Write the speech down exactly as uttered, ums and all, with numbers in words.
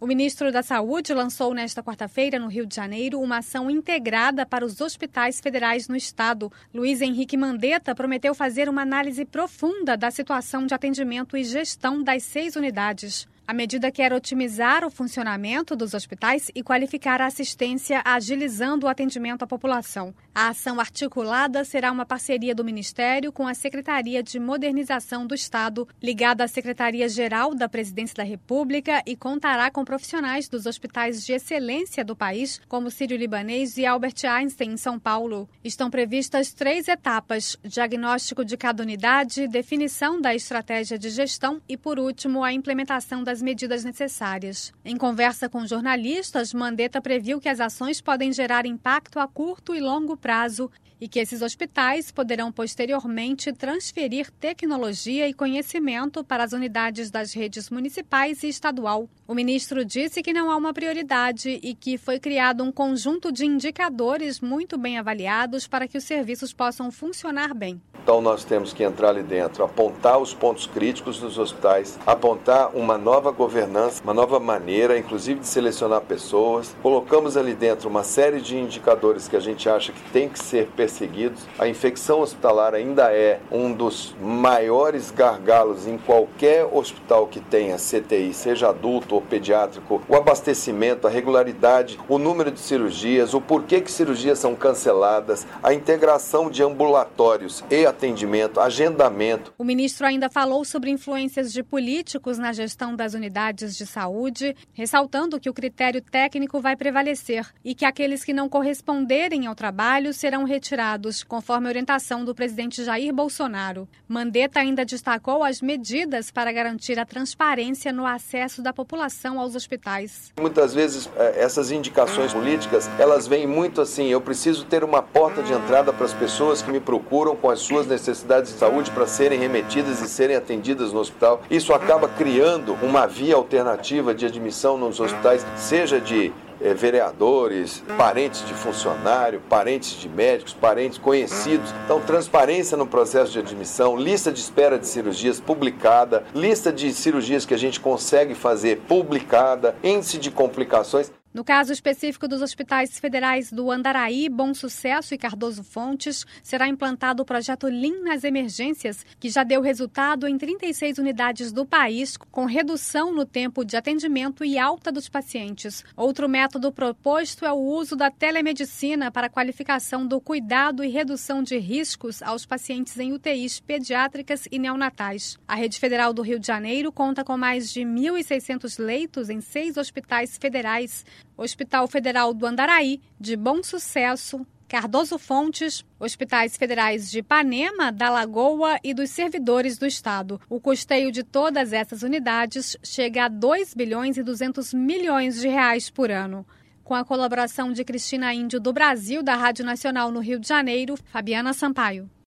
O ministro da Saúde lançou nesta quarta-feira, no Rio de Janeiro, uma ação integrada para os hospitais federais no estado. Luiz Henrique Mandetta prometeu fazer uma análise profunda da situação de atendimento e gestão das seis unidades. A medida quer otimizar o funcionamento dos hospitais e qualificar a assistência, agilizando o atendimento à população. A ação articulada será uma parceria do Ministério com a Secretaria de Modernização do Estado, ligada à Secretaria-Geral da Presidência da República, e contará com profissionais dos hospitais de excelência do país, como o Sírio-Libanês e Albert Einstein, em São Paulo. Estão previstas três etapas: diagnóstico de cada unidade, definição da estratégia de gestão e, por último, a implementação das medidas necessárias. Em conversa com jornalistas, Mandetta previu que as ações podem gerar impacto a curto e longo prazo e que esses hospitais poderão posteriormente transferir tecnologia e conhecimento para as unidades das redes municipais e estadual. O ministro disse que não há uma prioridade e que foi criado um conjunto de indicadores muito bem avaliados para que os serviços possam funcionar bem. Então nós temos que entrar ali dentro, apontar os pontos críticos dos hospitais, apontar uma nova governança, uma nova maneira, inclusive de selecionar pessoas. Colocamos ali dentro uma série de indicadores que a gente acha que tem que ser perseguidos. A infecção hospitalar ainda é um dos maiores gargalos em qualquer hospital que tenha C T I, seja adulto ou pediátrico. O abastecimento, a regularidade, o número de cirurgias, o porquê que cirurgias são canceladas, a integração de ambulatórios e atendimento, agendamento. O ministro ainda falou sobre influências de políticos na gestão das unidades de saúde, ressaltando que o critério técnico vai prevalecer e que aqueles que não corresponderem ao trabalho serão retirados, conforme a orientação do presidente Jair Bolsonaro. Mandetta ainda destacou as medidas para garantir a transparência no acesso da população aos hospitais. Muitas vezes essas indicações políticas, elas vêm muito assim: eu preciso ter uma porta de entrada para as pessoas que me procuram com as suas necessidades de saúde para serem remetidas e serem atendidas no hospital. Isso acaba criando uma via alternativa de admissão nos hospitais, seja de eh, vereadores, parentes de funcionário, parentes de médicos, parentes conhecidos. Então, transparência no processo de admissão, lista de espera de cirurgias publicada, lista de cirurgias que a gente consegue fazer publicada, índice de complicações. No caso específico dos hospitais federais do Andaraí, Bom Sucesso e Cardoso Fontes, será implantado o projeto Lean nas emergências, que já deu resultado em trinta e seis unidades do país, com redução no tempo de atendimento e alta dos pacientes. Outro método proposto é o uso da telemedicina para a qualificação do cuidado e redução de riscos aos pacientes em U T Is pediátricas e neonatais. A Rede Federal do Rio de Janeiro conta com mais de mil e seiscentos leitos em seis hospitais federais: Hospital Federal do Andaraí, de Bom Sucesso, Cardoso Fontes, hospitais federais de Ipanema, da Lagoa e dos servidores do Estado. O custeio de todas essas unidades chega a dois bilhões e duzentos milhões de reais por ano. Com a colaboração de Cristina Índio do Brasil, da Rádio Nacional no Rio de Janeiro, Fabiana Sampaio.